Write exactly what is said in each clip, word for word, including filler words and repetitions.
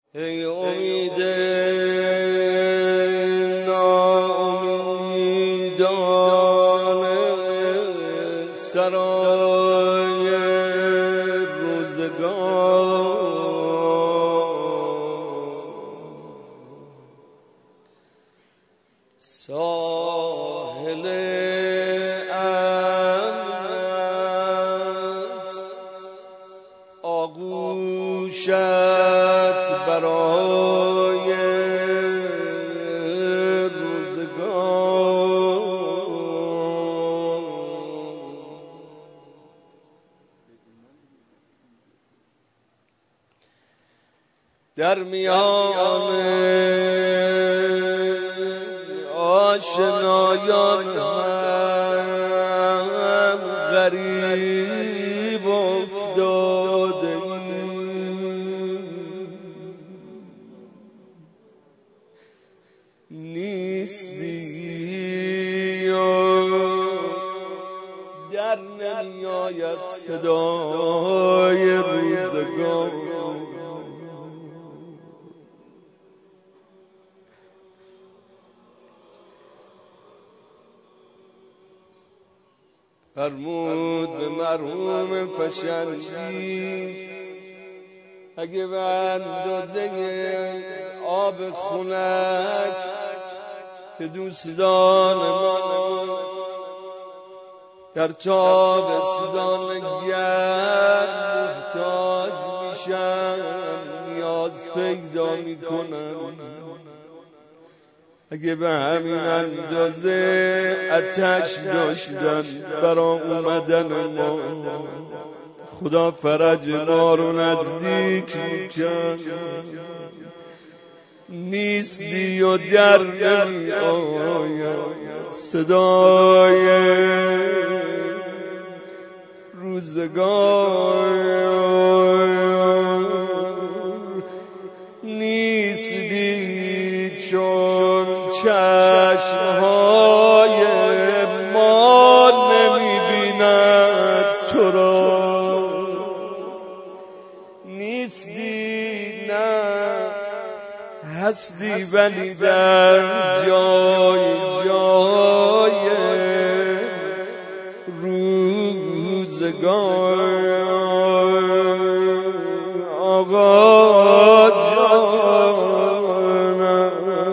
ای امید ناامیدان سرای روزگار، ساحل امن است آغوشت برای روزگار. در میان آشنایان هم غریب افتاده نیستی و در نمیاید صدای روزگار. فرمود به مرحوم فشندی اگه به اندازه آب خنک که دوستان ما در تابستان گرم محتاج میشن، نیاز پیدا میکنن، اگه به همین اندازه آتش داشتن برا اومدن ما، خدا فرج ما رو نزدیک میکن. نیستی و در نمی آید صدای روزگار. نیستی چون چشمهای ما نمیبیند تو را، نیستی نه هستی ولی در جای جای روزگار. آقا جانم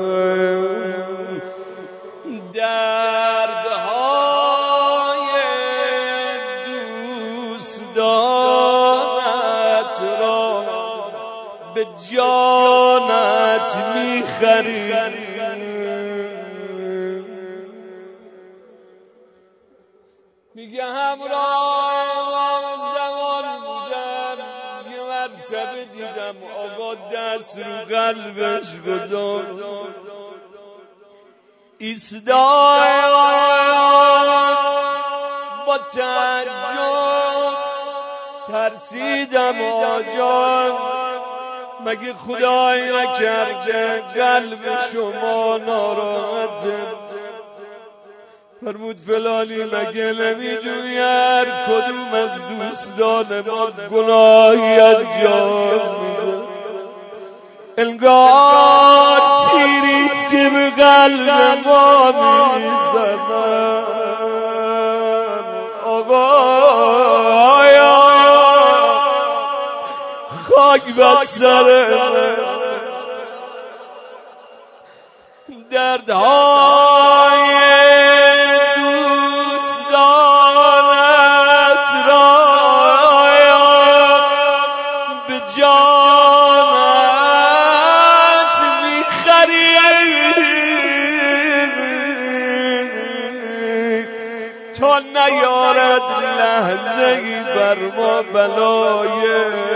دردهای دوستانت را به جانت میخری، میگه همراه امام زمان بودم، یه مرتبه دیدم آقا دست رو قلبش گذاشت، ایستاد با تعجب ترسیدم آجان مگه خدای نکرده قلب شما ناراحته؟ فرمود فلانی مگه نمیدونی هر کدوم از دوستان ما گناهی انجام میده؟ انگار تیریست که به قلب ما میزنن. آقا یا خاک بر سر دردهای دوستانت را به جانت میخری تا نیارد لحظه ای بر ما بلای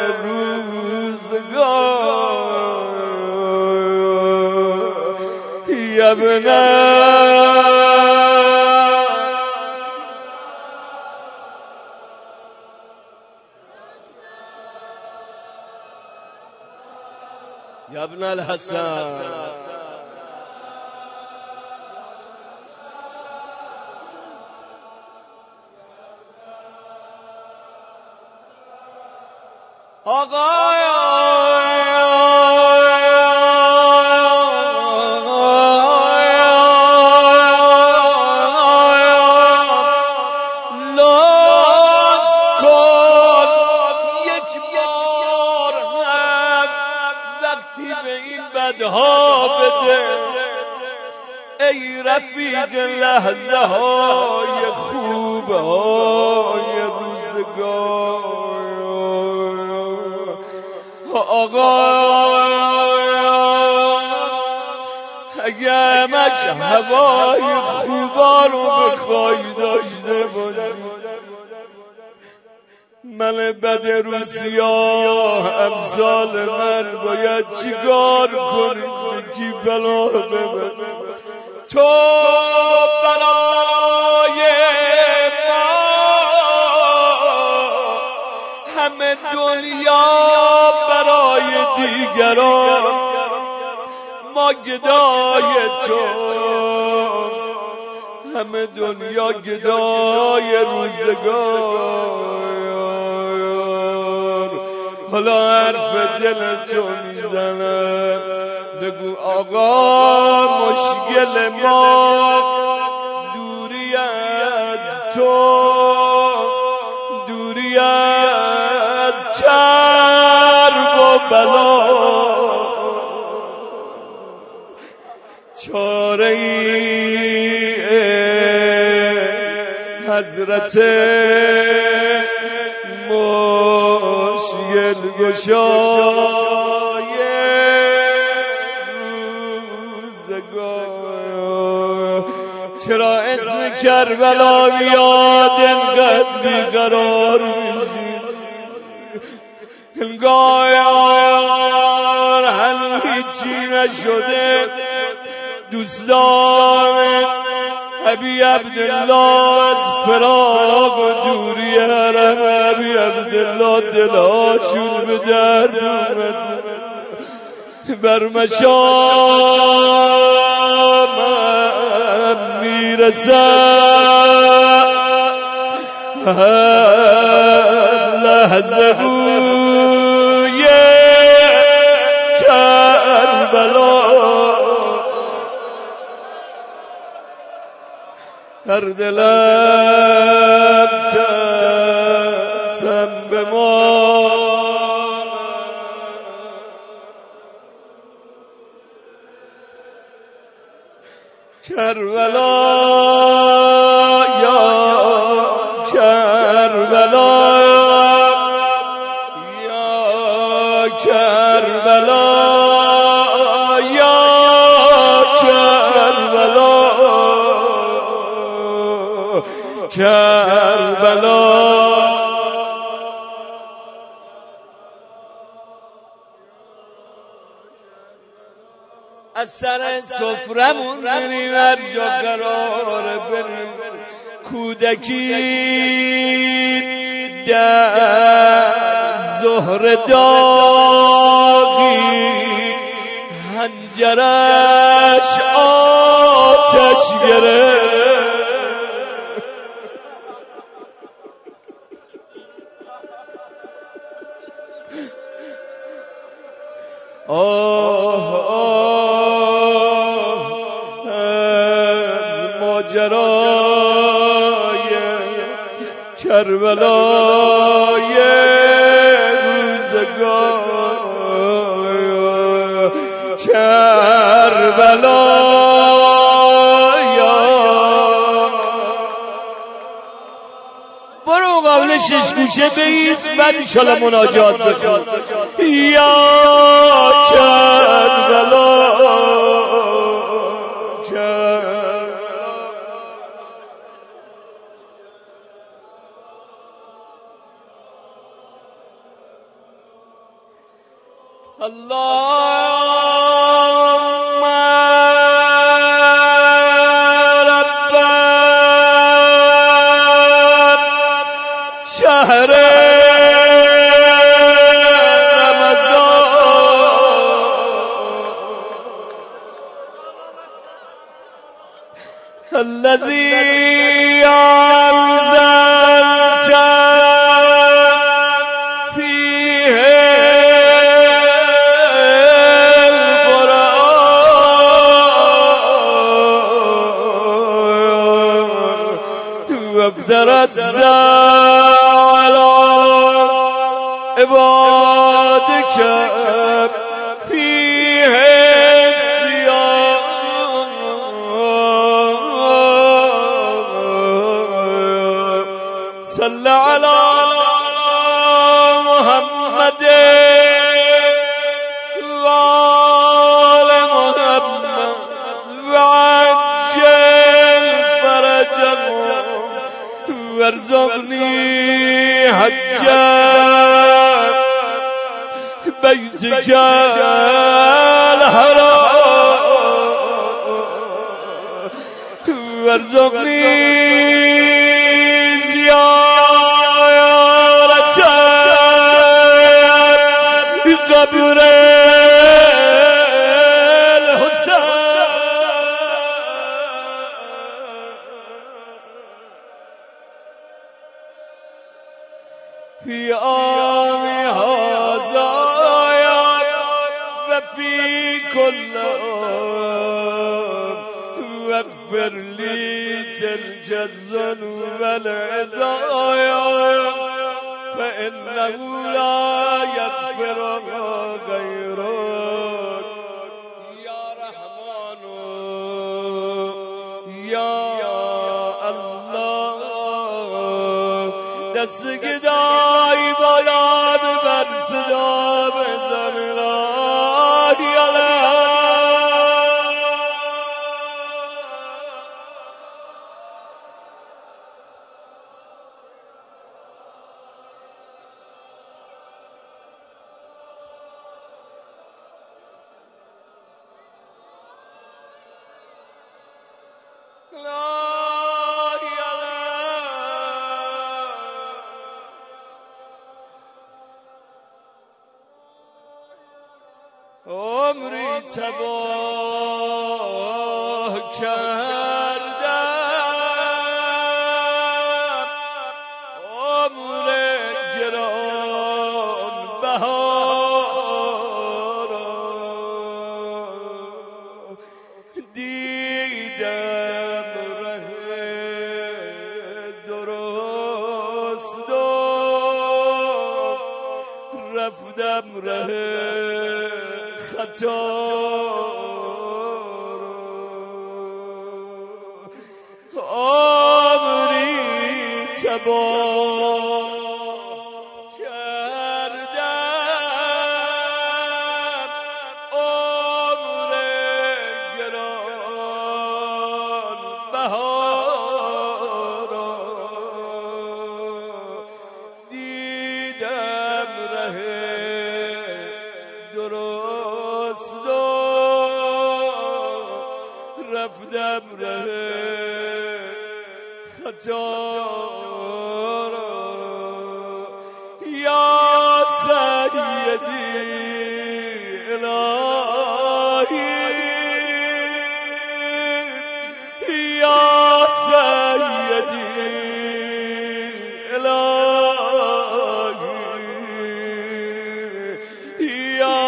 روزگار. یا ابنا یا ابن الحسن آقای به این بدها بده ای رفیق لحظه های خوب های روزگار آقا اگه همش هوای خوبا رو بخوای داشته باشی من بد روسیاه امثال من باید چیکار کنی بگی بلا ببر تو برای ما همه دنیا برای دیگران ما گدای تو همه دنیا گدای روزگار حالا حرف دل تو میزنم بگو آقا مشکل ما دوری از تو دوری از کرب و بلا چاره ای حضرت مشکل گشای روزگار چرا اسم کربلا بیاد انقدر بیقرار میشی انگار هنوز هیچی نشده دوستان ابی عبدالله از فراق و دوری حرم ابی عبدالله دلهاشون به درد اومد بر مشامم میرسد لحظه بوی کربلا در دلم تسم بمان کربلا یا کربلا یا کربلا یا کربلا کربلا از سر سفرمون بریم هر جا قراره بریم کودکی در ظهر داغی حنجرش آتش گرفت آه آه از ماجرای کربلای روزگار کربلا برو قبل شش گوشه بیست بعد انشالله مناجات بکن یا کربلا اللهم رب شهر الذي أنزلت فيه القرآن واقترت على عبادك فيه وارزقني حجا بيتك الحرام وارزقني زيارة قبر في عامي هذا وفي كل عام واغفر لي تلك الذنوب والعزايا فإنه لا يغفرها غيرك يا رحمن يا الله دست گدای بالا ببر صدا بزن لا عمری تباه کردم عمر گران بهارا دیدم ره درست و رفتم ره خطا عمری تباه کردم عمر گران بهارا دیدم ره درست رفتم ره خطا را یا سیدی الهی یا سیدی الهی یا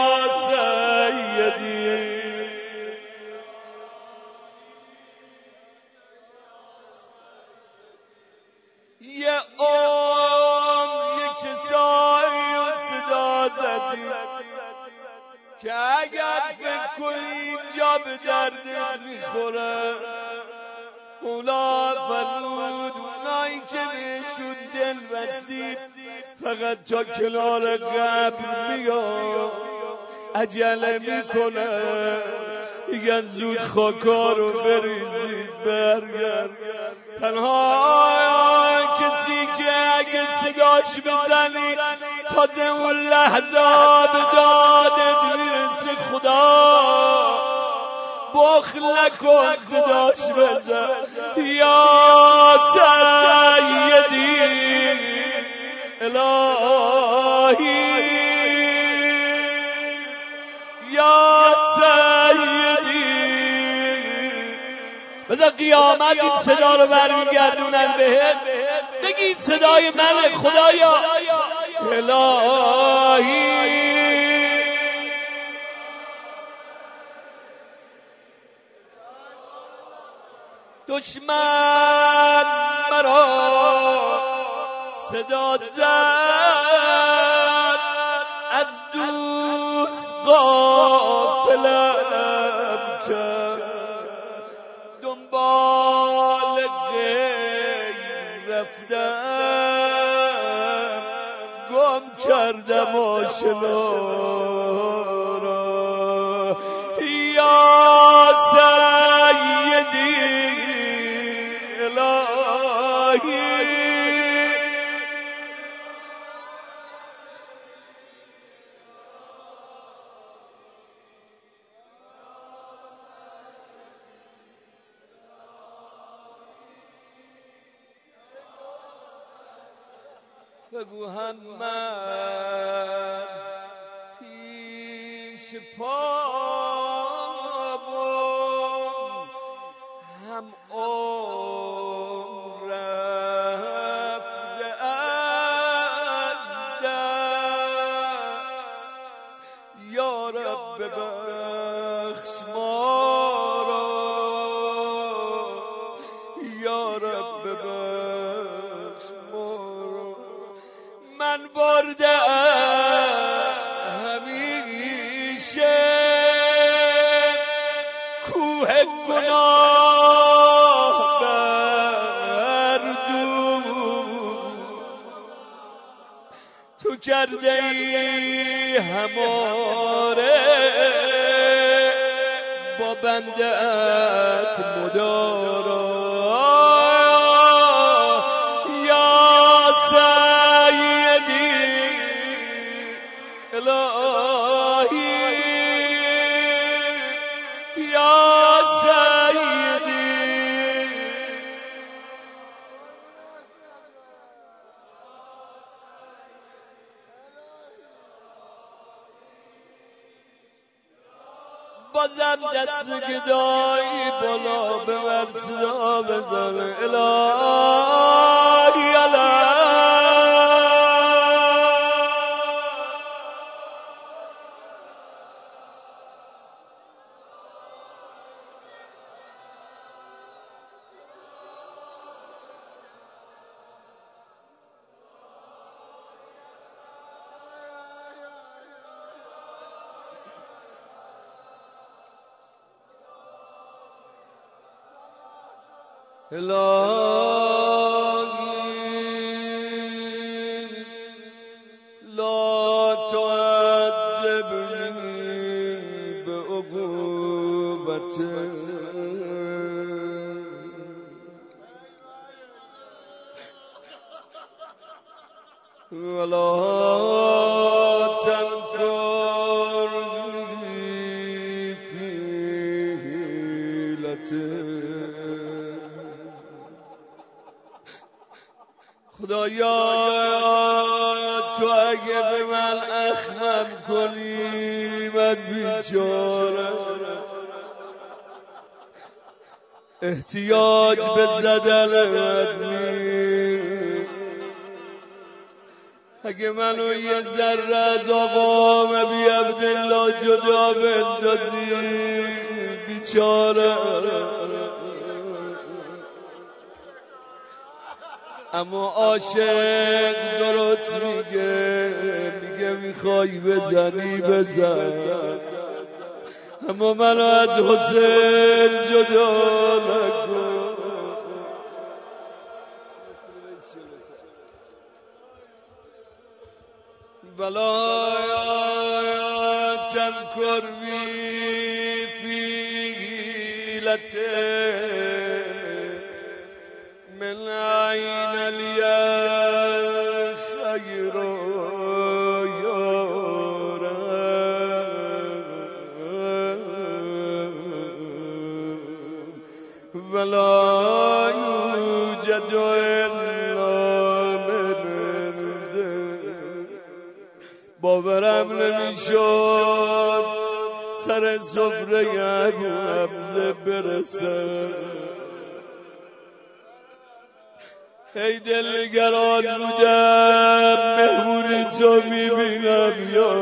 یه عمر یک سایی و صدا زدی که اگر فکر کنی اینجا به دردت میخوره مولا فرمود اونایی که بهشون دل بستی فقط تا کنار قبر میاد عجله میکنه میگن زود خاکا رو بریزید برگرد تنها کسی که اگه صداش بزنی تازه اون لحظه به دادت میرسه خدا بخل نکن صداش بزن یا سیدی الهی یا سیدی بذار قیامت این صدا رو برمیگردونن بهت بگی صدای من خدایا الهی دشمن مرا صدا زد از دوست غافلم کرد دنبال غیر رفتم گم کردم آشنا را یا سیدی الهی بگو هم من پیش پامون هم عمر رفته از دست یا رب ببخش ما را یا رب ببخش ما را من برده همیشه کوه گناه بر دوش تو کرده ای هماره با بنده ات مدارا بازم دست گدایی بالا ببر صدا بزن الهی الهی الهی لا تعذبني بعقوبتك ولا تنكرني في حيلتك خدایا تو اگه به من اخمم کنی من بیچاره احتیاج به زدن من نیست اگه منو یه ذره از آقام بی عبدالله جدا بندازی بیچاره اما عاشق درست میگه میگه میخوای بزنی بزن اما منو از حسین جدا نکن ولا تمکر بی فی حیلتک من عین الخیر ولا یوجد الا من عندک باورم نمیشد سر سفره ابو حمزه برسم ای دلگران بودم مهمونی تو میبینم یا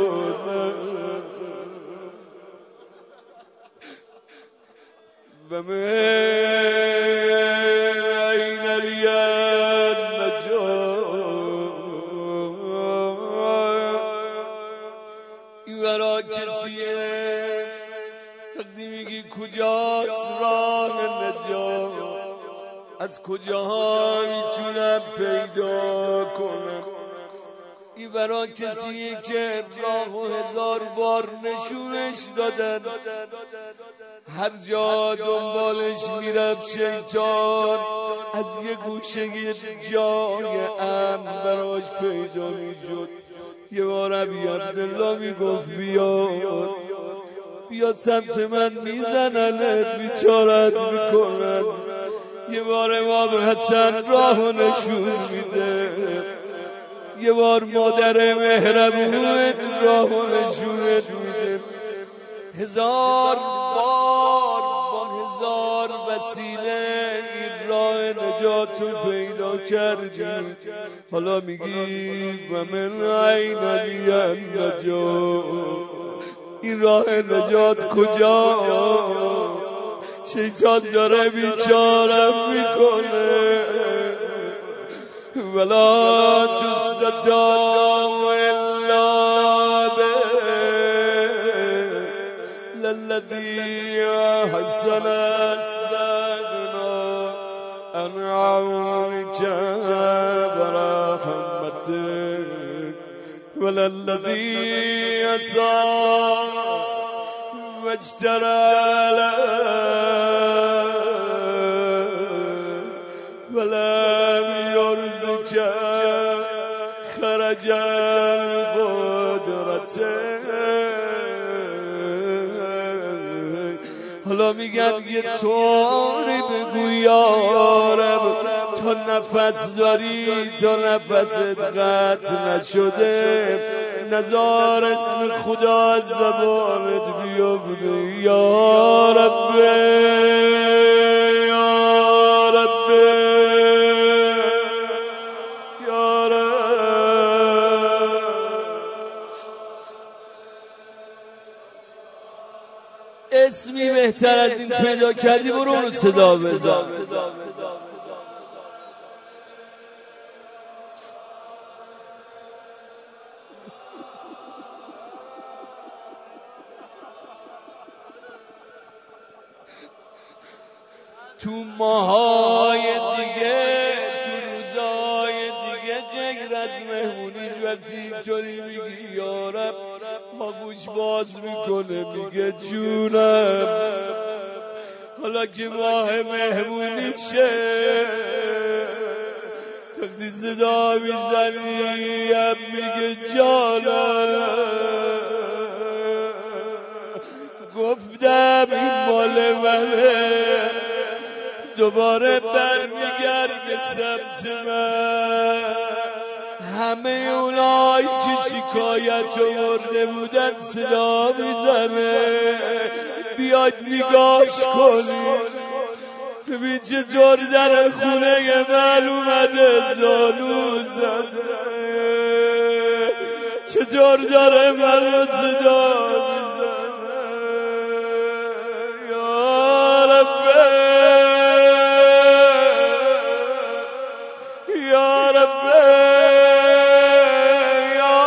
و من این الید نجات این برا کسیه وقتی میگی کجاست راه نجات از کجاها میتونم پیدا کنم این برا کسیه که راه و هزار بار نشونش دادن هر جا دنبالش میرفت شیطان از یه گوشه جای امن براش پیدا میشد یه بار ابی عبدالله میگفت بیاد بیاد سمت من میزننت بیچارت میکنن یه بار امام حسن راهو نشون میده یه بار مادر مهربونت راه نشونت میده، هزار بار با هزار وسیله این راه نجات رو پیدا کردی، حالا میگی و من عین علی النجات، این راه نجات کجا؟ شیطان داره بیچارم میکنه. ولا تستطاع الا به للذی حسن استغنا عن عونك ورحمتك وللذی اساء واجترى ولم يرزق خرج القدرته. حالا میگن یه طوری بگو یا رب تا نفس داری، تا نفست قطع نشده، نزار اسم خدا از زبانت بیفته. یا رب یا رب یا رب. اسمی بهتر از این پیدا کردی برو اون صدا بزن. تو ماهای دیگه، تو روزهای دیگه غیر از مهمونیش وقتی اینطوری میگی یا رب آغوش باز میکنه میگه جونم. حالا که ماه مهمونیشه وقتی صدا میزنی هم میگه جانم. گفتم این مال منه، دوباره برمیگرده سمت من. همه اونایی که شکایت آورده بودن صدا میزنه بیاید نگاش کنید ببین چطور در خونه من اومده زانو زده، چطور داره منو صدا میزنه. یا رب یا رب یا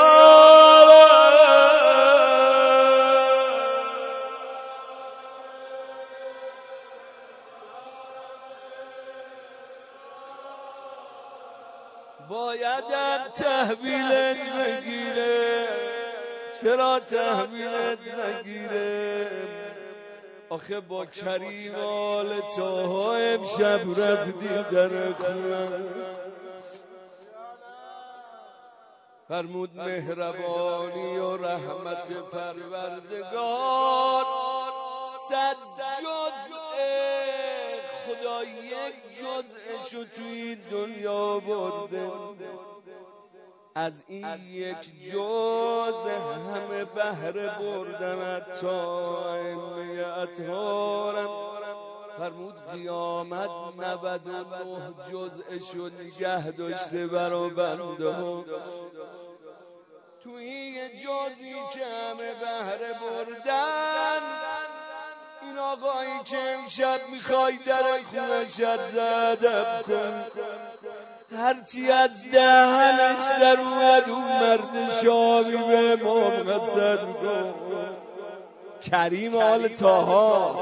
بایدم تحویلت نگیره. چرا تحویلت نگیره؟ آخه با کریم آل طه امشب رفتی در خونم. فرمود مهربانی و رحمت پروردگار صد جزء خدا یک جزءشو تو این دنیا برده، از این یک جزء همه بهره بردن تا اطهارم. فرمود قیامت نود و نه جزءشو نگه داشته برا بنده ها. تو این جزئی که همه بهره بردن، این آقایی که امشب میخوای در خونه شرط ادب کن، هرچی از دهنش در اومد اون مرد شامی به امام حسن کن. کریم آل طه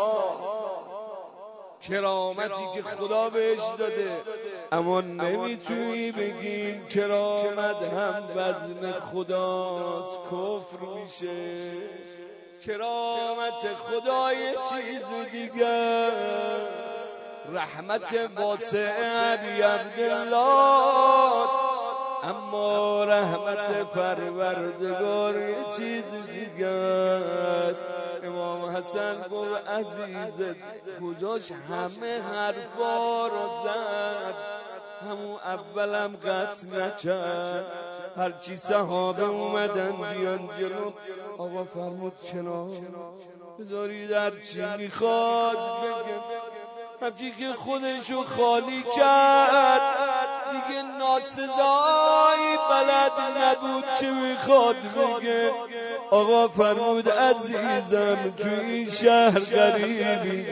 کرامتی که خدا بهش داده، اما نمیتونی بگی کرامت هم وزن خداست، کفر میشه. کرامت خدا یه چیز دیگه است، رحمت واسع ابی عبدالله است، اما رحمت پروردگار یه چیز دیگه است. امام حسن گفت عزیزت گذاشت همه حرفا رو زد، همون اولم قطع نکرد. هرچی صحابه اومدن بیان جلو، آقا فرمود کنار بذارید هرچی میخواد بگه. همچی که خودشو خالی کرد دیگه ناسزایی بلد نبود که میخواد بگه. آقا فرمود عزیزم تو این شهر غریبی،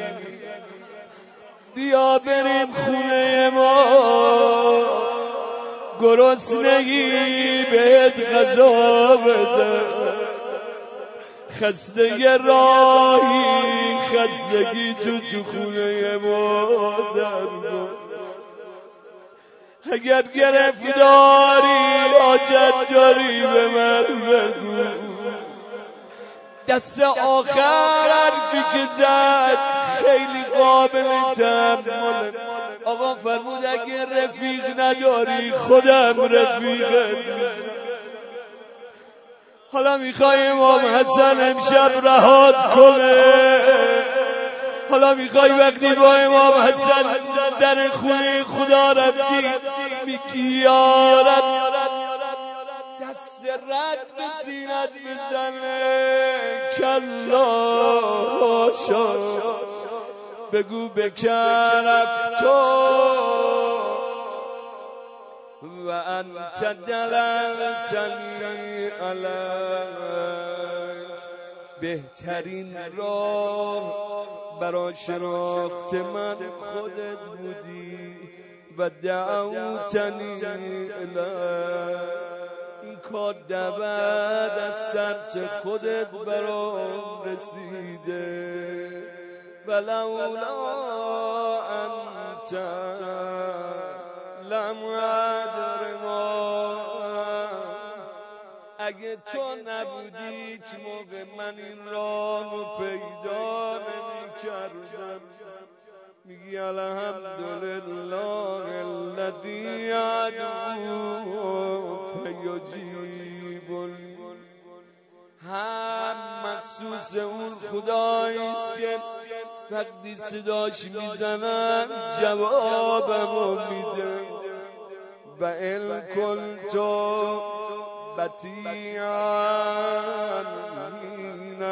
بیا بریم خونه ما، گرسنگی بهت غذا بده، خسته ی راهی خستگی تو تو خونه ما در کن. اگر گرفتاری حاجت داری به من بگو. دست آخر حرفی که زد خیلی قابل تحمل. آقا فرمود اگر رفیق نداری خودم رفیقت میشم. حالا میخوای امام حسن امشب رهات کنه، حالا میخوای وقتی با امام حسن در خونه خدا رفتی میگی یا رب دست رد به سینت بزنه، کلا هاشا بگو بکرف تو و انت دللتنی علیک. بهترین راه برای شناخت من خودت بودی و دعوتنی الیک. این کار دعوت از سمت خودت برام رسیده. ولولا انت لم ادر ما، اگه تو نبودی هیچ موقع من این راه رو پیدا نمی کردم. میگی الحمدلله الذی ادعو فیجیبنی. هم مخصوص اون خداییست که وقتی صداش میزنم جوابمو میده. و ال کنتو بطیعا حین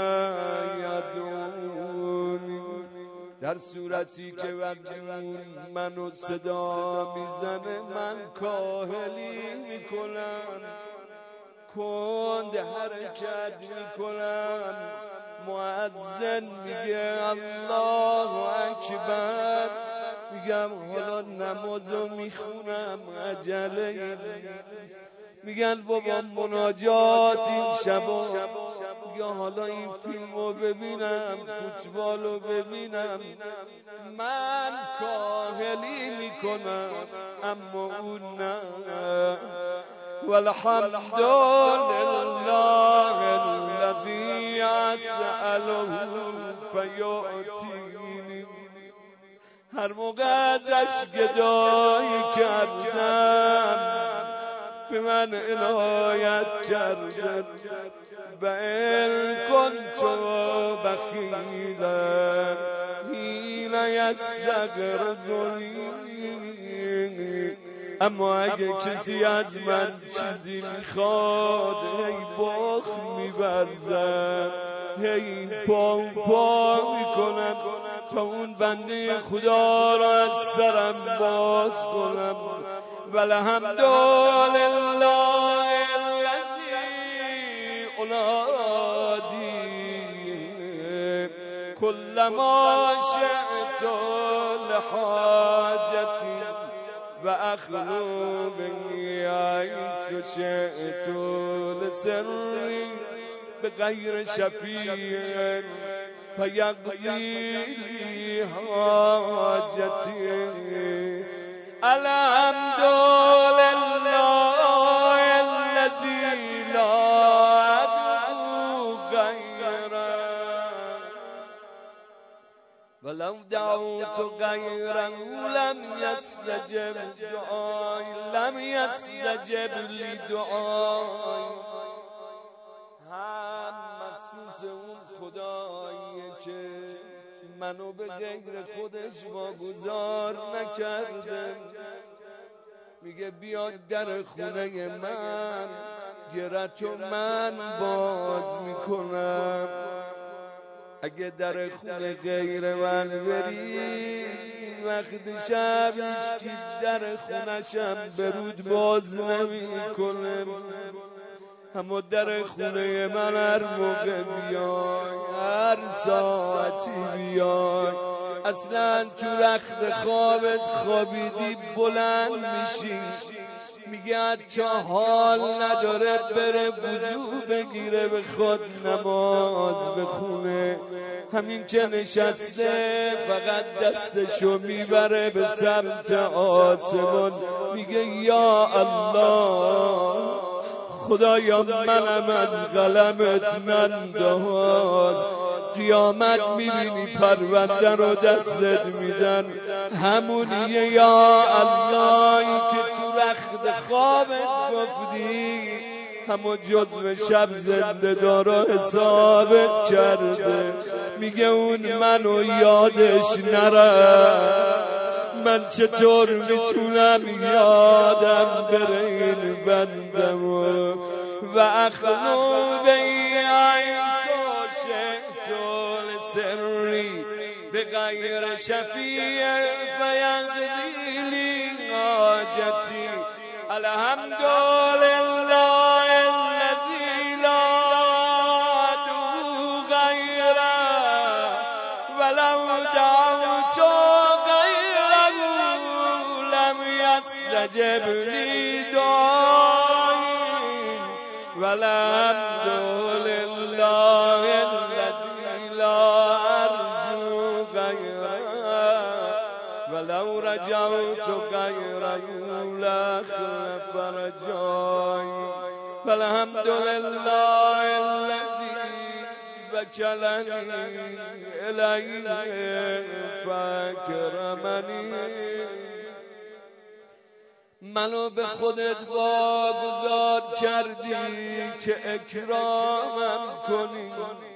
یدعونی، در صورتی که وقتی منو صدا میزنه من کاهلی میکنم، کند حرکت میکنم. مؤذن میگه الله اکبر، میگم حالا نمازو میخونم عجله نیست. میگن بابا مناجات این شبا، یا حالا این فیلمو ببینم فوتبالو ببینم. من کاهلی میکنم اما اون نه. والحمد لله الذی اسأله فیعطینی. هر موقع ازش گدایی کردم به من عنایت کرد. و ان کنت بخیلا حین یستغرضنی، اما اگه کسی از من چیزی میخواد هی بخل می‌ورزم، هی پا پا میکنم تا اون بنده خدا را از سرم باز کنم. والحمد لله الذی انادی کلما شئت لحاجتی و اخلو بی حیث شئت لسری بغیر شفیع فیقضی لی حاجتی. الحمد لله الذی لا ادعو غیره ولو دعوت غیره لم یستجب دعای لم یستجب لی دعای. هم مخصوص اون خداییه که منو به غیر خودش واگذار نکرده. میگه بیا در خونه من، گرتو من باز میکنم. اگه در خونه غیر من بری، وقت شب هیچکی در خونشم برود باز نمیکنه. اما در خونه من هر موقع بیای، هر ساعتی بیای، اصلا تو رخت خوابت خوابیدی بلند میشی، میگه حتی حال نداره بره وضو بگیره بخواد نماز بخونه، همین که نشسته فقط دستشو میبره به سمت آسمان، میگه یا الله خدایا منم از قلمت ننداز. قیامت میبینی پرونده رو دستت میدن، همونیه یا اللهی که تو رخت خوابت گفتی، همون جزو شب زنده دارا حسابت کرده. میگه اون منو یادش نره، من چطور میتونم یادم بره این بندم و اخلو بی عیسا شهتول سری به غیر شفیع فیقضی لی حاجتی. الحمدلله الذی لا ادعو غیره ولو دعوت غیره لم یستجب لی دعایی. والحمدلله الذی لا ارجو غیره ولو رجوت غیره لخلف رجایی. والحمدلله الذی وکلنی الیه فاکرمنی. منو به خودت واگذار کردی که اکرامم کنی،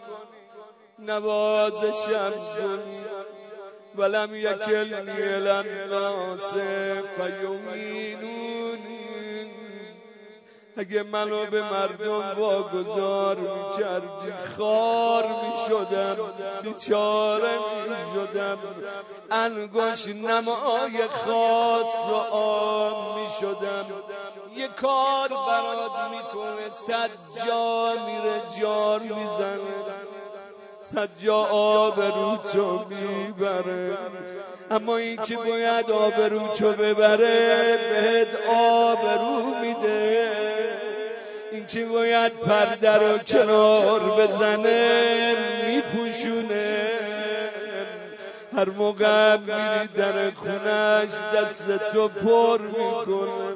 نوازشم کنی. ولم یکلنی الناس فیمینونی. اگه منو به مردم واگذار میکردی خار میشدم، بیچاره میشدم، انگشت نمای خاص و عام میشدم. یه کار برات میکنه صد جا میره جار میزنه، صد جا آبروتو میبره. اما این که باید آبروتو ببره بهت آبرو میده، این که باید پرده رو کنار بزنه میپوشونه. هر موقع میری در خونش دستتو پر میکنه.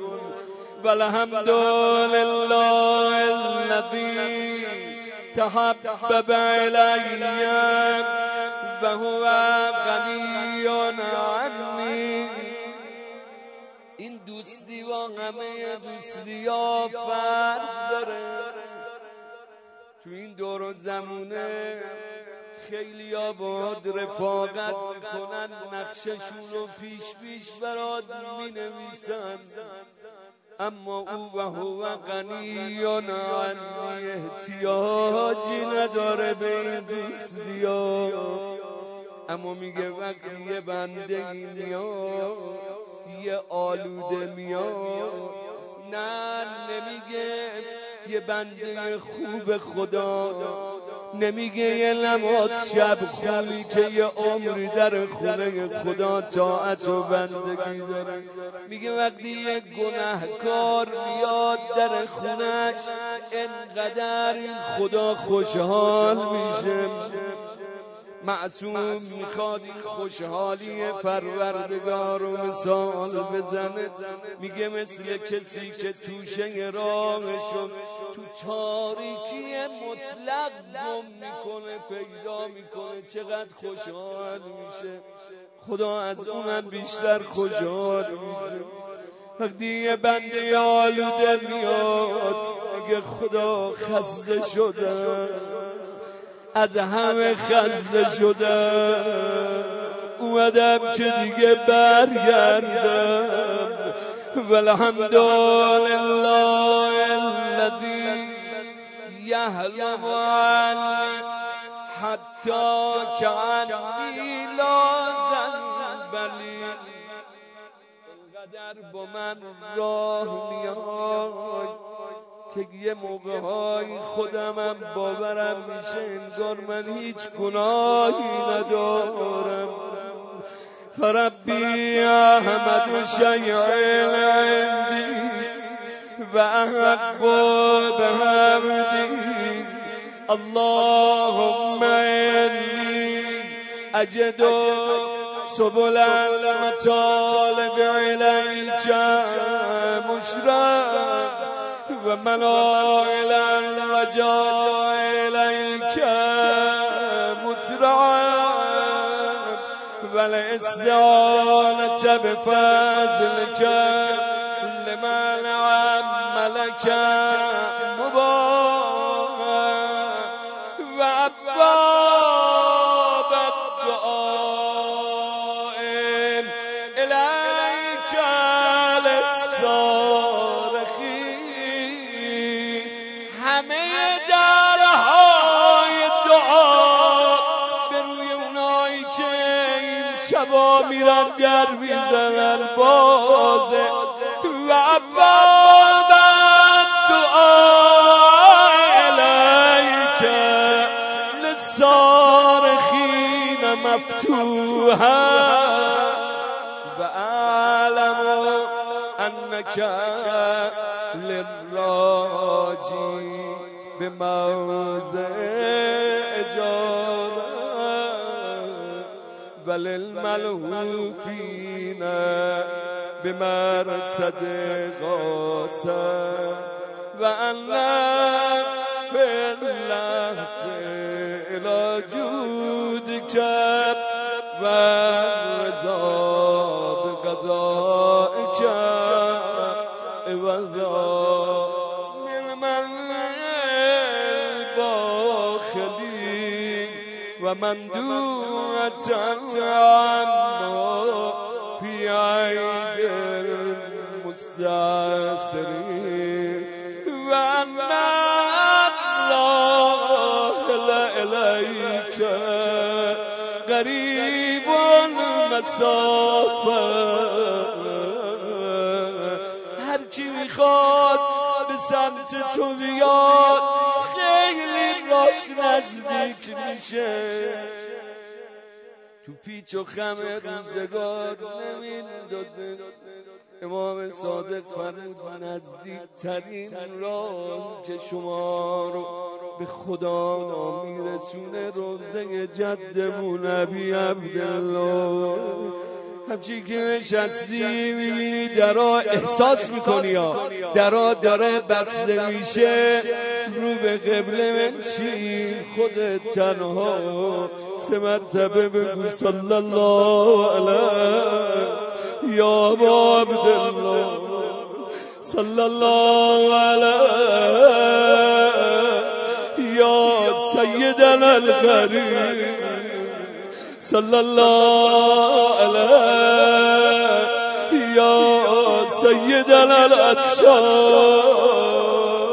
والحمدلله الذی تحبب الی و هو غنی عنی. این دوستی و همه دوستی ها فرق داره. تو این دور و زمونه خیلی ها باید رفاقت میکنن، نقششون رو پیش پیش برات می نویسن، اما او و هو غنی عنی احتیاجی نداره به این دوستی ها. اما میگه وقتی یه بنده میاد، یه آلوده میاد، نه نمیگه یه بنده خوب خدا، نمیگه یه نماز شب خونی که یه عمری در خونه خدا طاعت و بندگی داره. میگه وقتی یه گناهکار میاد در خونش، انقدر این خدا خوشحال میشه. معصوم میخواد این خوشحالی پروردگار رو مثال بزنه. میگه مثل کسی که توشه راهشو تو تاریکی مطلق گم میکنه پیدا میکنه، چقدر خوشحال میشه. خدا از اونم بیشتر خوشحال میشه. وقتی یه بنده آلوده میاد، اگه خدا خسته شده، از همه خسته شده، اومدم که دیگه برگردم، والحمد لله الذي يهلم عني حتى كأني لا ذنبلی. انقدر با من راه میای که یه موقع‌های خودمم باورم میشه انگار من هیچ گناهی ندارم. فربی احمد شیء عندی و احب بعبدی اللهم انی اجد سبل المطالب الیک مشرق و منائل الرجاء الیک مترعا والاستعانة بفضلك لمن عملك مبارك وأبواب الدعاء إليك للصارخين. همه درهای دعا به روی اونایی که شبا میرن در میزنن بازه. و ابواب الدعاء الیک للصارخین مفتوحا و اعلم انک للراجی بموضع اجابه وللملهوفین بمرصد غاصه و ان فاللهف الى جودک و رضا بقضائک و ذا من من الباخلین و مندوعة عما في عيد المستعسرين وأن الله إليك قريب مسافة. هر کی میخواد به سمت تو بیاد خیلی راش نزدیک میشه. تو پیچ و خم روزگار نمیندازه. امام صادق فرمود نزدیک ترین راه که شما رو به خدا میرسونه روزه جدمون نبی عبدالله. همچی که نشستی میبینی درها احساس میکنی ها درها داره بسته میشه. رو به قبله منشی خودت تنها سه مرتبه بگو صلی الله علیه یا ابا عبدالله صلی الله علیه یا سیدنا الغریب صلی الله علیه یا سیدنا العطشان.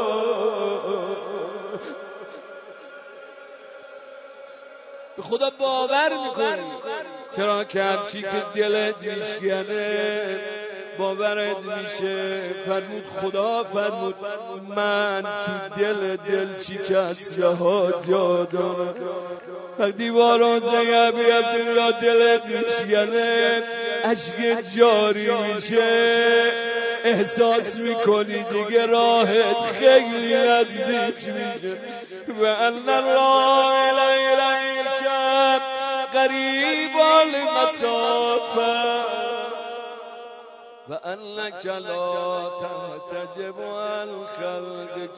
به خدا باور میکنی چرا که همچی که دلت میشکنه باورت میشه. فرمود خدا فرمود من تو دل دل چی کسره ها جا دارم. وقتی با روزه عبی عبدالله دلت میشکنه عشق جاری میشه. احساس میکنی دیگه راحت خیلی نزدیک میشه. و ان الله الیک قریب المسافه و انک لا تحتجب عن خلقک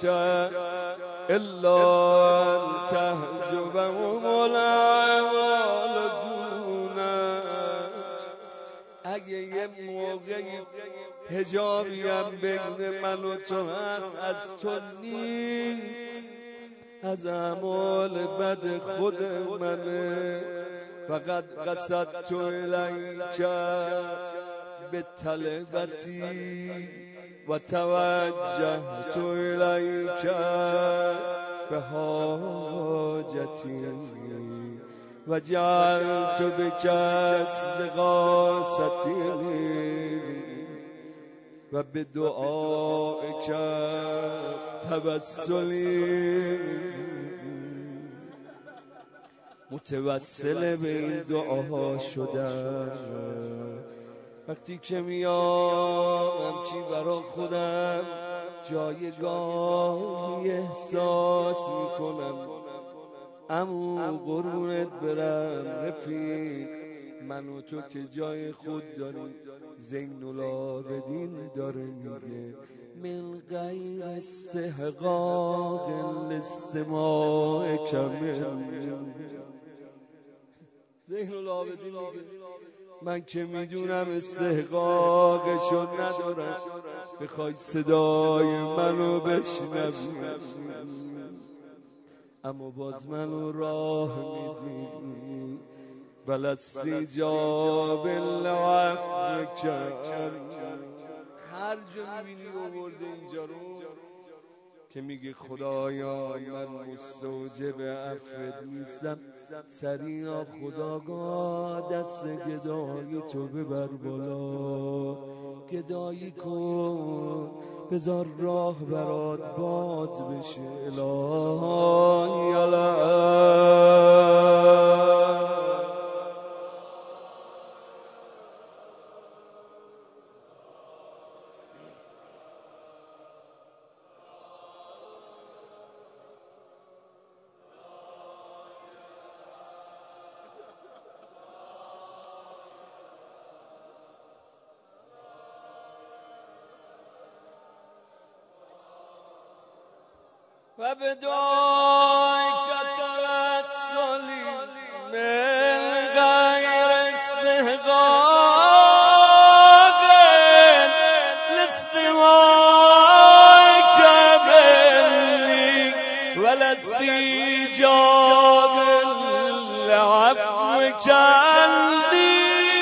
الا ان تحجبهم الاعمال دونک. اگه یه موقعی حجابی هم بین من و تو هست از تو نیست، از اعمال بد خود منه. فقط قصدت الیک به طلبتی و توجهت الیک به حاجتی و جعلت بکسب غاستی و به دعائک توسلی. متوسل به این دعاها شدم وقتی که میام همچی برا خودم جایگاهی احساس میکنم. امو قربونت برم رفیق، من و تو که جای خود داریم. زین العابدین داره میگه من غیر استحقاق الاستماع کمل. زین العابدین میگه من که میدونم استحقاقشو ندارم، بخوای صدای منو بشنوی اما باز منو راه میدی. بلستی جاب العفو کرد. هر جا میبینی آورده اینجا رو که میگه خدایا من مستوجب عفوت نیستم، سریعا خداگاه دست گدایی تو ببر بالا، گدایی کن، بذار راه برات باز بشه. الهی الهی و به دعای که توسلی من غیر استحقاق الاستماع کملی ولستی جاب العفو کلی.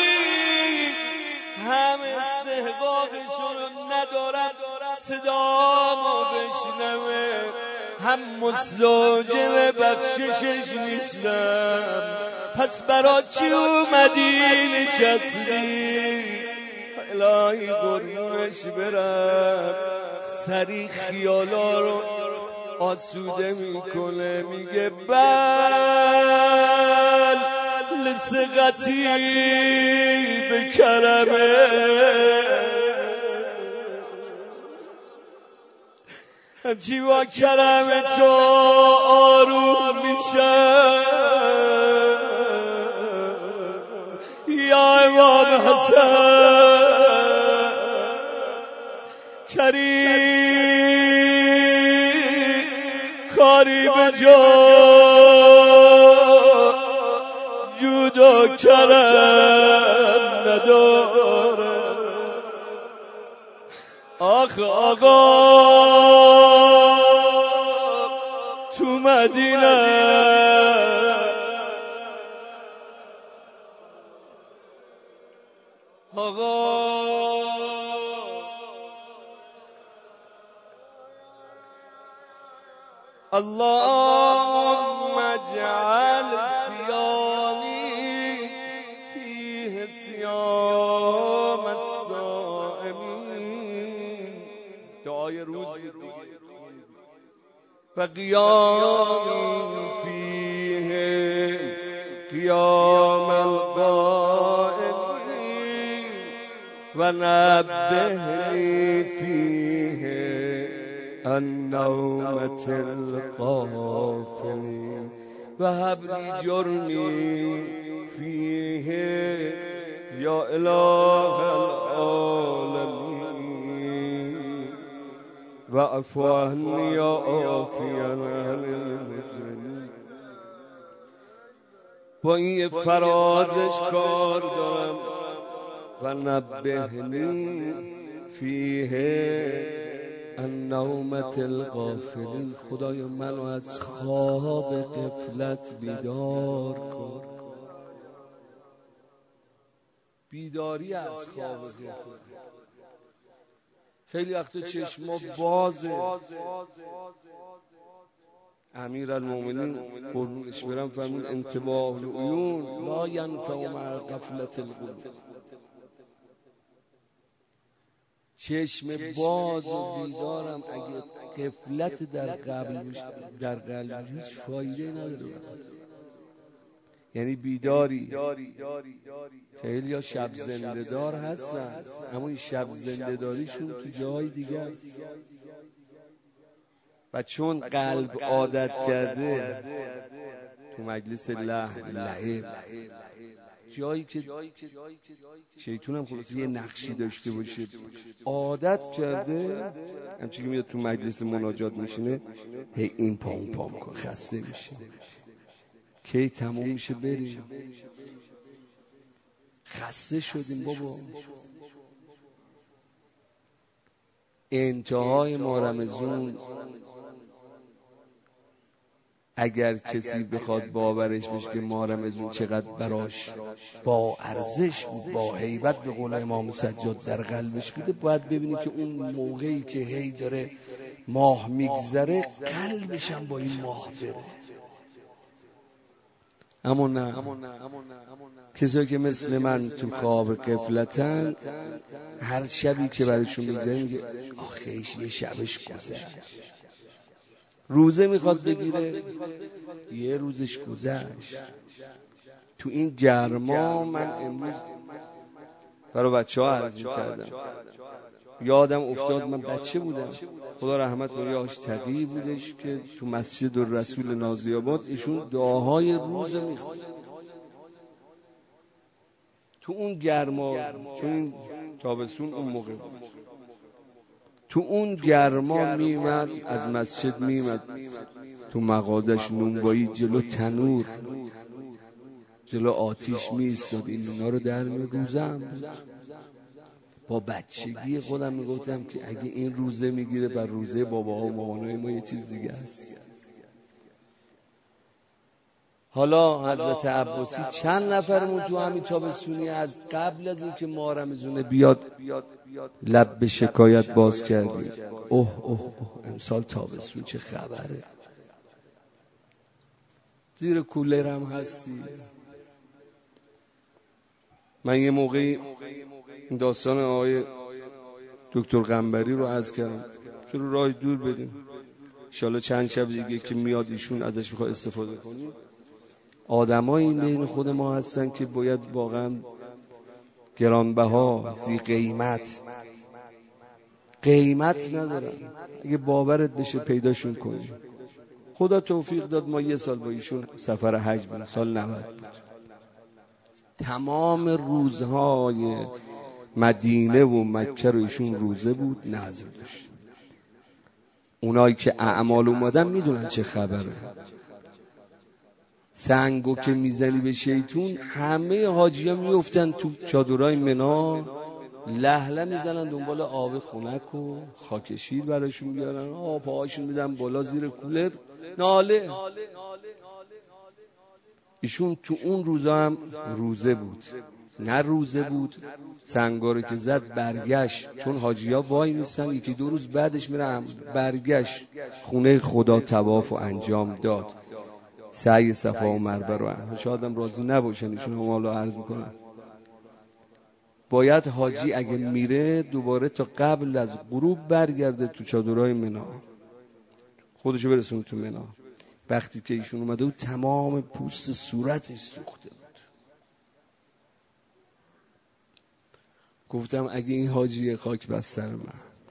هم استحقاقشون رو ندارن صدامو بشنوه، هم مستوجب بخششش نیستم، پس برا چی اومدی نشستی؟ الهی قربونش برم. سری خیالا رو آسوده میکنه، میگه بل لسقتی به کرمه، همچی با کرم تو آروم میشه. یا امام حسن کریم کاری به جا جود و کرم نداره. آخ آقا تو مدینه آقا اللهم اجعل صيامي فيه صيام الصائمين. دعای روز و قیامی فیه قیام القائمین و نبهنی فیه النومة الغافلين و هبلی جرمی فیه یا اله العالمین و عفو عنی یا عافینا للمجرمین. با این فرازش کار دارم. و نبهنی فیه النومة الغافلین. خدایا منو از خواب غفلت بیدار کن. بیداری از خواب غفلت. خیلی وقتا چشما بازه. امیرالمومنین قربونش برم فرمود انتباه العیون لا ینفع مع غفلت القلوب. چشم باز و بیدارم اگه غفلت در قلبش در قلب هیچ فایده نداره. یعنی بیداری خیلی ها شب زنده دار هستن، اما این شب زنده داریشون تو جای دیگه است و چون قلب عادت کرده تو مجلس لهو لعب، جایی که شیطان هم خلاصه یه نقشی داشته باشه عادت کرده، همچنین که میاد تو مجلس مناجات میشینه هی این پا اون پا میکنه، خسته میشه. کی تموم میشه بریم؟ خسته شدیم بابا. انتهای ماه رمضان اگر کسی بخواد باورش بشه که ماه رمضان چقدر براش با ارزش بود، با هیبت به قول امام سجاد در قلبش بوده، باید ببینی که اون موقعی که هی داره ماه میگذره قلبش هم با این ماه بره. اما نه، کسایی که مثل من تو خواب غفلتن، هر شبی که برایشون بگذره میگه آخیش یه شبش گذشت. روزه میخواد بگیره، یه روزش گذشت. تو این گرما من امروز برای بچه ها عرض میکردم، یادم افتاد من بچه بودم، خدا رحمت کنه، آش تقی بودش که تو مسجد الرسول نازی‌آباد ایشون دعاهای روز میخواد تو اون گرما، چون این تابستون اون موقع بود. تو اون گرما میمد از مسجد، میمد تو مغازش نونوایی جلو تنور جلو آتیش میستاد، این نونا رو در می روزم بود. با بچگی خودم میگفتم که اگه این روزه میگیره بر روزه باباها و مامانای ما یه چیز دیگه است. حالا حضرت عباسی چند نفرمون تو همین تابستونی از قبل از اینکه ماه رمضان بیاد لب به شکایت باز کردیم، اوه اوه اوه امسال تابستون چه خبره، زیر کولر هم هستی. من یه موقعی داستان آقای دکتر قنبری رو عرض کردم، چرا راه دور بدیم، انشالله چند شب دیگه که میاد ایشون ازش میخواد استفاده کنیم. آدمایی بین خود ما هستن که باید واقعا گرانبها، ذی قیمت قیمت ندارن. اگه باورت بشه پیداشون کنی. خدا توفیق داد ما یه سال با ایشون سفر حج بود، سال نود بود. تمام روزهای مدینه و مکه رو ایشون روزه بود، نذر داشت. اونایی که اعمال اومدن میدونن چه خبره. سنگو که میزنی به شیطون، همه حاجی‌ها میافتن تو چادرای منا، لهله میزنن دنبال آب خنک و خاک شیر براشون بیارن، آب پاهاشون میدن بالا زیر کولر ناله. ایشون تو اون روزا هم روزه بود، نه روزه بود، سنگارو که زد برگشت، چون حاجی‌ها وای میستن، یکی دو روز بعدش میرم برگشت خونه خدا طواف و انجام داد، سعی صفا و مروه رو هم. شاید هم راضی نباشن ایشون، هم حالا عرض میکنن باید حاجی اگه میره دوباره تا قبل از غروب برگرده تو چادرهای منا، خودشو برسونه تو منا. وقتی که ایشون اومده بود تمام پوست صورتش سوخته بود. گفتم اگه این حاجی خاک بر سر من.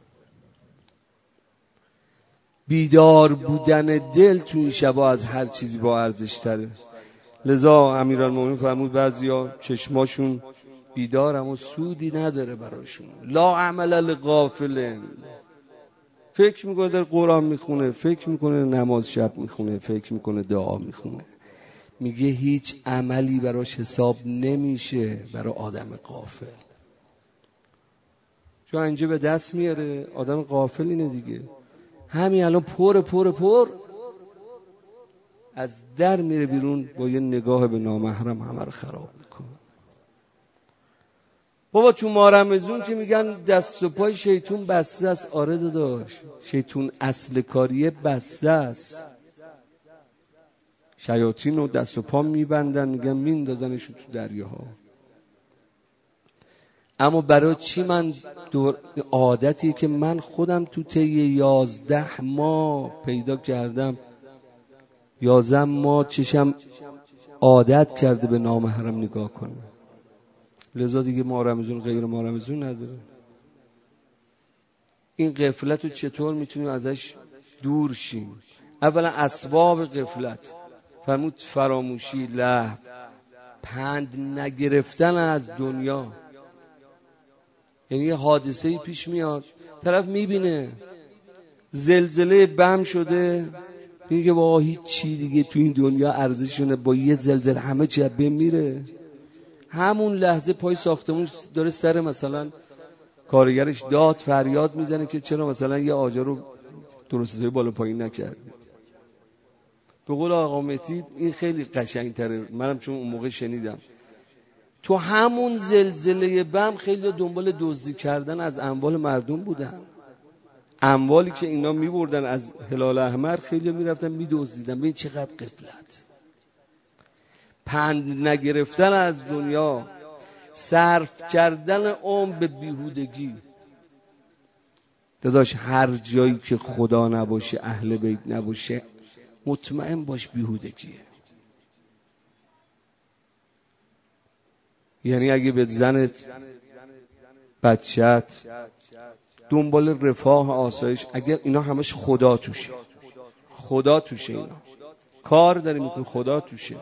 بیدار بودن دل تو این شبا از هر چیزی با ارزش تره. لذا امیرالمومنین فرمود بعضیا چشماشون بیدار اما سودی نداره براشون. لا عمل للغافلین، فکر میکنه در قرآن میخونه، فکر میکنه نماز شب میخونه، فکر میکنه دعا میخونه، میگه هیچ عملی براش حساب نمیشه برای آدم غافل. چون اینجا به دست میاره آدم غافل اینه دیگه، همین الان پر پر پر از در میره بیرون، با یه نگاه به نامحرم همه رو خراب میکنه. بابا تو مارمزون که میگن دست و پای شیطون بسته است. آره داداش، شیطون اصل کاریه بسته است. شیاطین رو دست و پا میبندن، میگن میندازنشون تو دریاها. اما برای چی من دور... عادتی که من خودم تو طی یازده ماه پیدا کردم، یازده ماه چشم عادت کرده به نامحرم نگاه کنه. لذا دیگه ما رمضان غیر ما رمضان نداره. این غفلت رو چطور میتونیم ازش دور شیم؟ اولا اسباب غفلت فرمود فراموشی، لهو، پند نگرفتن از دنیا. یعنی یه حادثه‌ای پیش میاد، طرف میبینه زلزله بم شده، میگه با هیچ چی دیگه تو این دنیا ارزشونه، با یه زلزله همه چی بهم میره. همون لحظه پای ساختمون داره سر مثلا کارگرش داد فریاد میزنه که چرا مثلا یه آجر رو درست‌حسابی بالا پایین نکرد. به قول آقا مهدی این خیلی قشنگ‌تره، منم چون اون موقع شنیدم. تو همون زلزله بم خیلی دنبال دزدی کردن از اموال مردم بودن. اموالی که اینا میبردن از هلال احمر خیلی میرفتن میدزدیدن. ببین چقدر غفلت. پند نگرفتن از دنیا، صرف کردن عمر به بیهودگی. داداش هر جایی که خدا نباشه، اهل بیت نباشه، مطمئن باش بیهودگیه. یعنی اگه به زنت، بچت، دنبال رفاه، آسایش، اگر اینا همش خدا توشه، خدا توشه، اینا کار داری میکنی خدا توشه،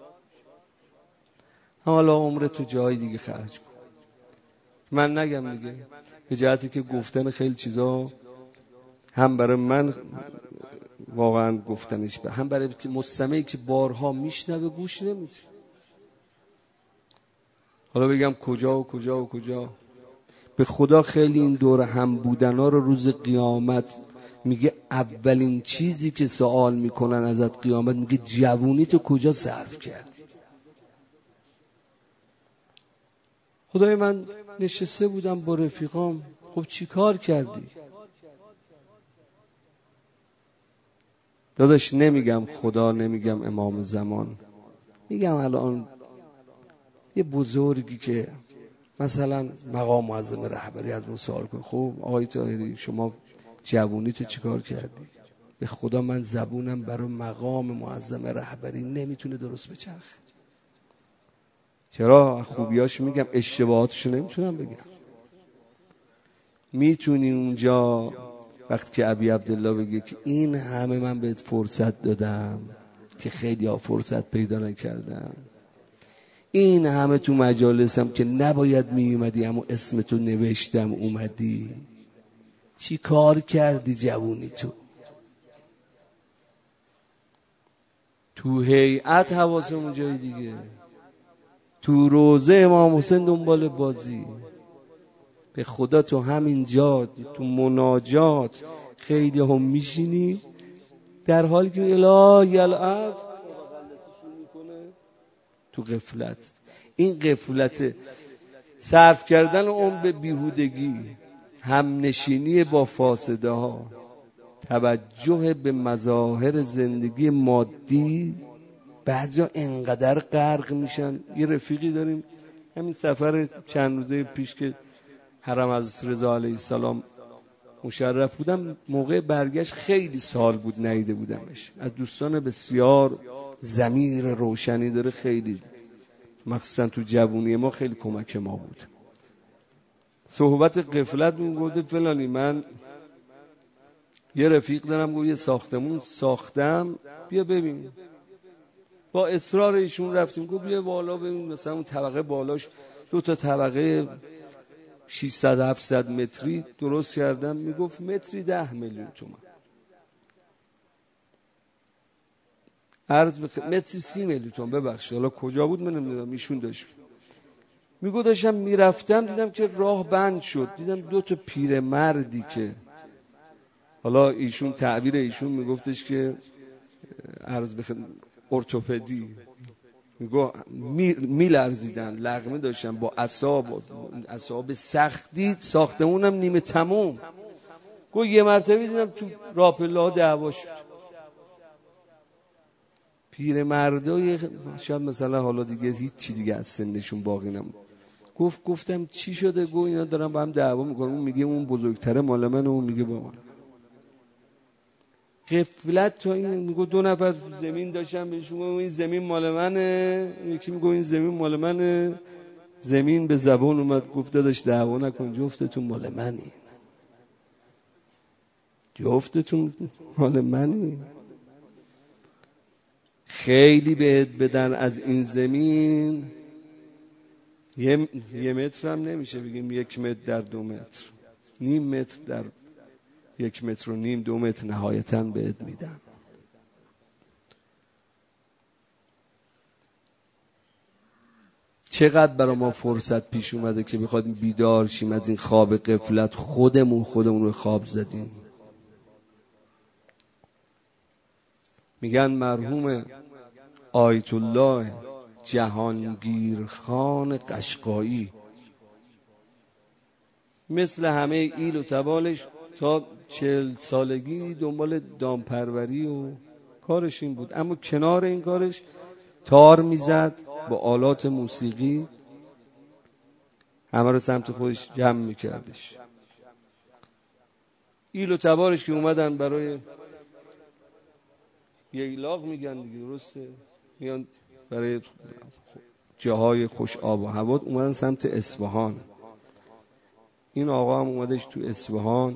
حالا عمر تو جای دیگه خرج کن. من نگم دیگه، به جهتی که گفتن خیلی چیزا هم برای من واقعا گفتنش به هم برای مستمعی که بارها میشنوه گوش نمیده. حالا بگم کجا و کجا و کجا. به خدا خیلی این دور هم بودن ها رو روز قیامت میگه اولین چیزی که سوال میکنن ازت قیامت، میگه جوونی تو کجا صرف کردی؟ خدای من نشسته بودم با رفیقام، خب چی کار کردی؟ داداش نمیگم خدا، نمیگم امام زمان، میگم الان یه بزرگی که مثلا مقام معظم رهبری از من سوال کن، خب آقای طاهری شما جوونی تو چیکار کردی؟ به خدا من زبونم برای مقام معظم رهبری نمیتونه درست بچرخه. چرا؟ خوبیاشو میگم، اشتباهاتشو نمیتونم بگم. میتونی اونجا وقتی که ابی عبدالله بگه که این همه من بهت فرصت دادم که خیلی ها فرصت پیدا نکردن، این همه تو مجالسم که نباید می اومدی اما اسمتو نوشتم اومدی، چی کار کردی جوونی تو؟ تو هیئت حواسمون جای دیگه، تو روزه امام حسین دنبال بازی. به خدا تو همین جا تو مناجات خیلی هم میشینی در حالی که الهی العفو تو غفلت. این غفلت، صرف کردن عمر به بیهودگی، همنشینی با فاسده ها، توجه به مظاهر زندگی مادی، بعضیا انقدر غرق میشن. یه رفیقی داریم همین سفر چند روزه پیش که حرم حضرت رضا علیه السلام مشرف بودم، موقع برگشت خیلی سال بود ندیده بودمش. از دوستان بسیار ضمیر روشنی داره، خیلی مخصوصا تو جوونی ما خیلی کمک ما بود. صحبت غفلت بود، گفته فلانی من یه رفیق دارم، گفت یه ساختمون ساختم بیا ببین. با اصرار ایشون رفتیم، گفت بیا بالا ببین، مثلا اون طبقه بالاش دو تا طبقه ششصد هفتصد متری درست کردم. میگفت متری ده میلیون تومان، عرض بخ... متری سی میلیون تومان، ببخشید حالا کجا بود من نمیدونم، ایشون داشت میگو. داشتم میرفتم دیدم که راه بند شد، دیدم دو تا پیرمردی که حالا ایشون تعبیر ایشون میگفتش که عرض بخ... ارتوپدی میگو میلرزیدن، لقمه داشتن، با عصاب عصاب سختی ساختمونم نیمه تموم. گو یه مرتبه دیدم تو راپلا دعوا شد. پیرمردای شاید مثلا حالا دیگه هیچ چی دیگه از سنشون باقی نمون. گفت گفتم چی شده؟ گو اینا دارن با هم دعوا میکنن، اون میگه اون بزرگتره مال من، اون میگه با من. غفلت تا این میگه دو نفر زمین داشتن، بهشون میگه این زمین مال منه، یکی میگه این زمین مال منه. زمین به زبان اومد گفت داداش دعوا نکن، جفتتون مال منی، جفتتون مال منی. خیلی بهت بدن از این زمین، یه, یه متر هم نمیشه بگیم یک متر در دو متر، نیم متر در یک متر و نیم، دو متر نهایتاً بهت میدن. چقدر برای ما فرصت پیش اومده که بخوایم بیدار شیم از این خواب غفلت، خودمون خودمون رو خواب زدیم. میگن مرحوم آیت الله جهانگیر خان قشقایی مثل همه ایل و تبالش تا چهل سالگی دنبال دامپروری و کارش این بود، اما کنار این کارش تار میزد با آلات موسیقی، همه رو سمت خودش جمع میکردش. ایل و تبالش که اومدن برای ییلاق میگن دیگه، درسته، میان برای جاهای خوش آب و هوا، اومدن سمت اصفهان. این آقا هم اومدش تو اصفهان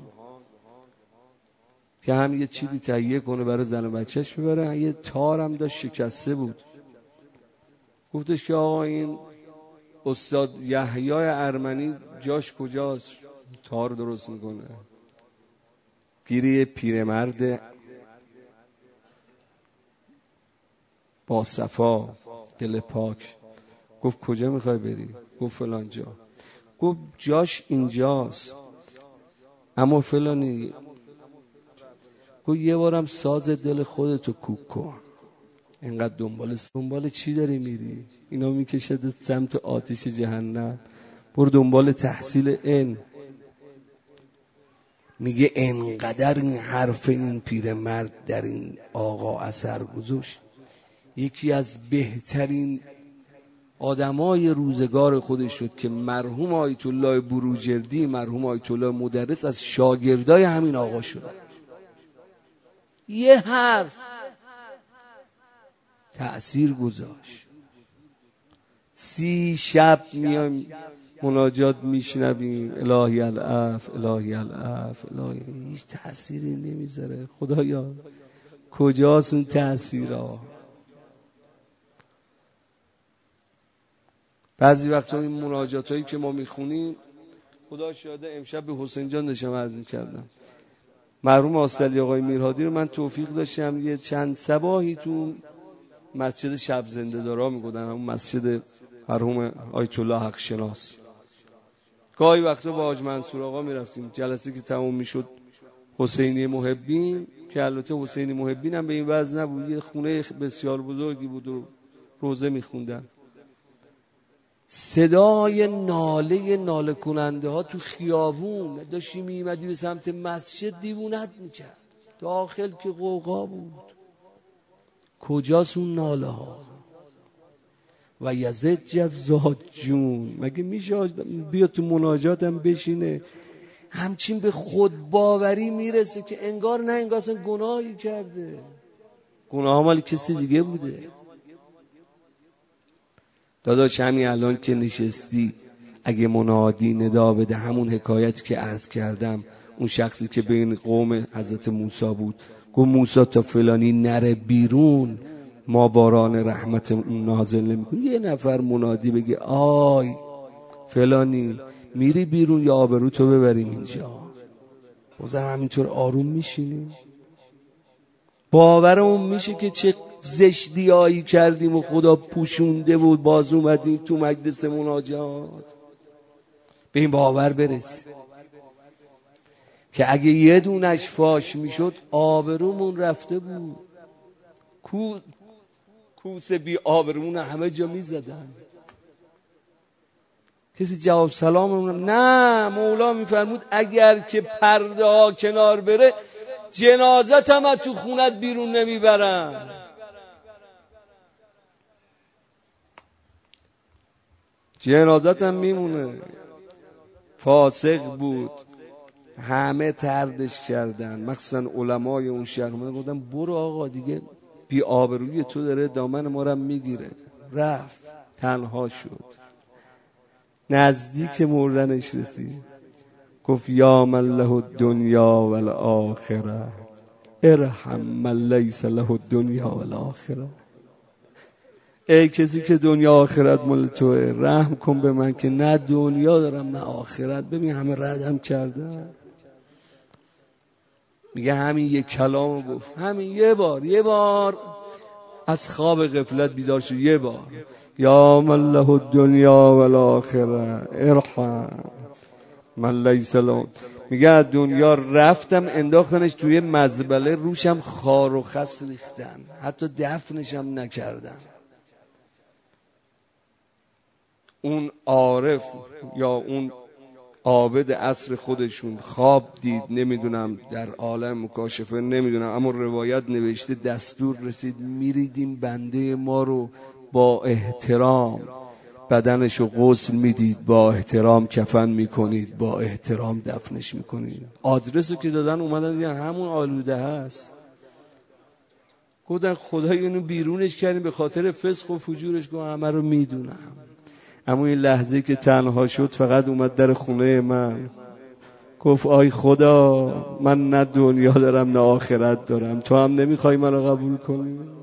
که هم یه چیزی تهیه کنه برای زن و بچهش ببره، یه تار هم داشت شکسته بود. گفتش که آقا این استاد یحیی ارمنی جاش کجاست؟ تار درست میکنه. گیری پیرمرد با صفا دل پاک. گفت کجا میخوای بری؟ گفت فلان جا. گفت جاش اینجاست، اما فلانی. گفت یه بارم ساز دل خودتو کوک کن، اینقدر دنبال دنبال چی داری میری؟ اینا میکشد سمت آتش جهنم. برو دنبال تحصیل علم. میگه انقدر این حرف این پیرمرد در این آقا اثر گذاشت، یکی از بهترین آدمای روزگار خودش شد که مرحوم آیت الله بروجردی، مرحوم آیت الله مدرس، از شاگردای همین آقا شدن. یه حرف تأثیر گذاشت. سی شب میایم مناجات میشنویم، الهی العفو الهی العفو الهی، هیچ تأثیری نمیذاره. خدایا کجاست اون تأثیرها؟ بعضی وقتا این مناجات هایی که ما میخونیم، خدا شاهده امشب به حسین جان داشتم عرض میکردم، مرحوم آستلی آقای میرهادی رو من توفیق داشتم یه چند صباحی تو مسجد شب زنده دارا میگودن، اون مسجد مرحوم آیت الله حق شناس، گاهی وقتا با حاج منصور آقا میرفتیم. جلسه که تموم میشد حسینی محبین، که البته حسینی محبین هم به این وضع نبود، یه خونه بسیار بزرگی بود و روزه میخوندن. صدای ناله ناله کننده ها تو خیابون، داشتی میمدی به سمت مسجد دیوونت میکرد. داخل که غوغا بود. کجاست اون ناله ها؟ و یزد جزاد جون، مگه میشه بیا تو مناجاتم بشینه همچین به خود باوری میرسه که انگار نه انگار اصلا گناهی کرده، گناه مال کسی دیگه بوده. داداش همین الان که نشستی اگه منادی ندا بده، همون حکایتی که عرض کردم، اون شخصی که بین قوم حضرت موسی بود، گفت موسی تا فلانی نره بیرون ما باران رحمت نازل نمی‌کنیم. یه نفر منادی بگه آی فلانی میری بیرون یا آبرو تو ببریم اینجا، بازم همینطور آروم میشینیم. باورمون میشه که چه زشتیایی کردیم و خدا پوشونده بود، باز اومدیم تو مجلس مناجات. به این باور برسیم که اگه یه دونش فاش میشد آبرومون رفته بود. کو کوس بی آبرون همه جا میزدن. کسی جواب سلام اونم نه. مولا میفرمود اگر که پرده ها کنار بره جنازت هم تو خونت بیرون نمیبرن. جنازت هم میمونه. فاسق بود، همه طردش کردن، مخصوصا علمای اون شهر اومدن گفتن برو آقا دیگه بی آبروی تو داره دامن ما رو میگیره. رفت، تنها شد، نزدیک مردنش رسید. گفت یا من له الدنیا والآخره ارحم من لیس له الدنیا والآخره. ای کسی که دنیا آخرت مال توه، رحم کن به من که نه دنیا دارم نه آخرت. ببین همه ردم کردن. میگه همین یک کلام گفت، همین یه بار یه بار از خواب غفلت بیدار شد، یه بار یا من له الدنیا والآخره ارحم من لیس له. میگه از دنیا رفتم انداختنش توی مزبله، روشم خار و خس ریختن، حتی دفنشم نکردن. اون عارف یا اون عابد عصر خودشون خواب دید، نمیدونم در عالم مکاشفه نمیدونم، اما روایت نوشته دستور رسید میریدیم بنده ما رو با احترام، بدنشو غسل میدید، با احترام کفن میکنید، با احترام دفنش میکنید. آدرسو که دادن اومدن دیدن همون آلوده هست. گفتن خدای اینو بیرونش کردیم به خاطر فسق و فجورش. گفت همه رو میدونم، اما این لحظه که تنها شد فقط اومد در خونه من، گفت آی خدا من نه دنیا دارم نه آخرت دارم، تو هم نمیخوای منو قبول کنی؟